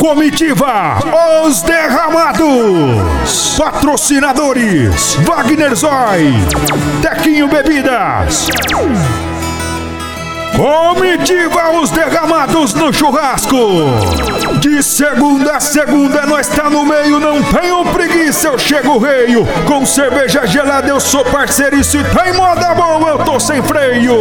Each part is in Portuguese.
Comitiva Os Derramados. Patrocinadores Wagner Zói, Tequinho Bebidas. Comitiva Os Derramados no churrasco. De segunda a segunda nós tá no meio, não tenho preguiça, eu chego reio. Com cerveja gelada eu sou parceiro e se tem moda boa eu tô sem freio.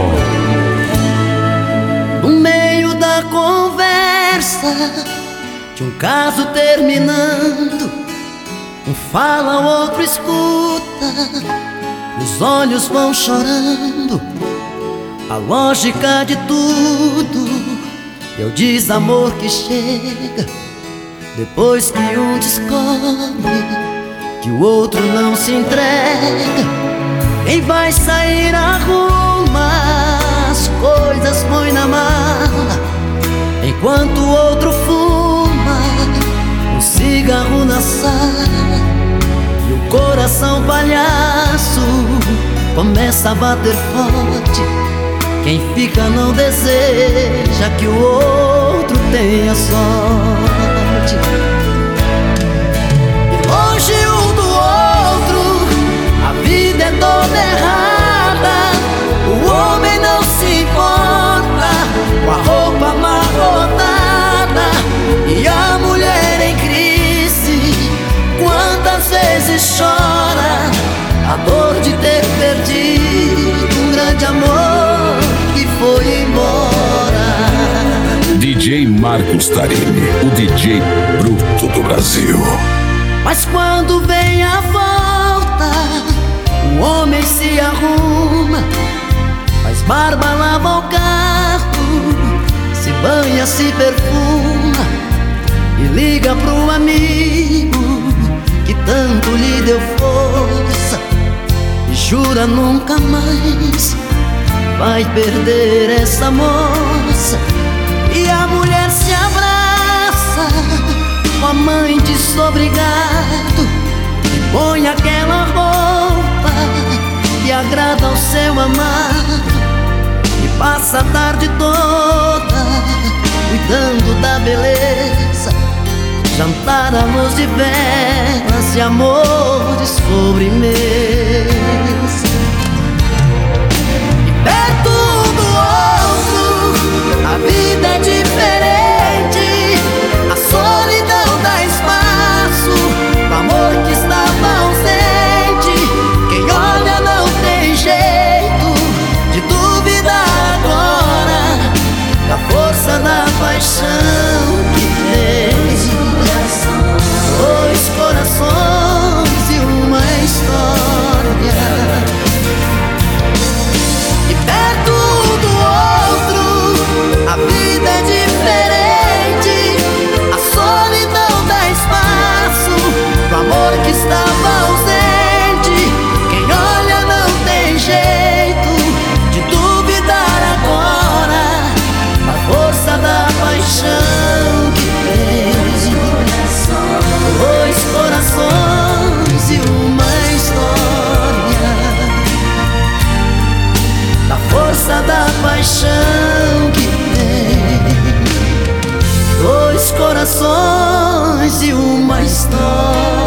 No meio da conversa, de um caso terminando, um fala, o outro escuta, os olhos vão chorando. A lógica de tudo é o desamor que chega depois que um descobre que o outro não se entrega. Quem vai sair arruma as coisas, põe na mala, enquanto o outro fuma um cigarro na sala. E o coração palhaço começa a bater forte. Quem fica não deseja que o outro tenha sorte. E longe um do outro, a vida é toda errada. O homem não se importa com a roupa amarrotada e a mulher em crise. Quantas vezes chora a dor de ter perdido um grande amor que foi embora. DJ Marcos Tarini, o DJ bruto do Brasil. Mas quando vem a volta, o homem se arruma, faz barba, lava o carro, se banha, se perfuma e liga pro amigo que tanto lhe deu força e jura nunca mais vai perder essa moça. E a mulher se abraça com a mãe desobrigado e põe aquela roupa que agrada ao seu amado e passa a tarde toda cuidando da beleza, jantar à luz de velas e amores sobremesa. Perto um do outro, a vida é diferente. A solidão dá espaço pro amor que estava ausente. Quem olha não tem jeito de duvidar agora da força da paixão que tem. Dois corações e uma história. Perto um do outro, a vida é diferente. A solidão dá espaço pro amor que estava ausente. Quem olha não tem jeito de duvidar agora da força da paixão que tem. Dois corações e uma história, da força da paixão que tem. Dois corações e uma história.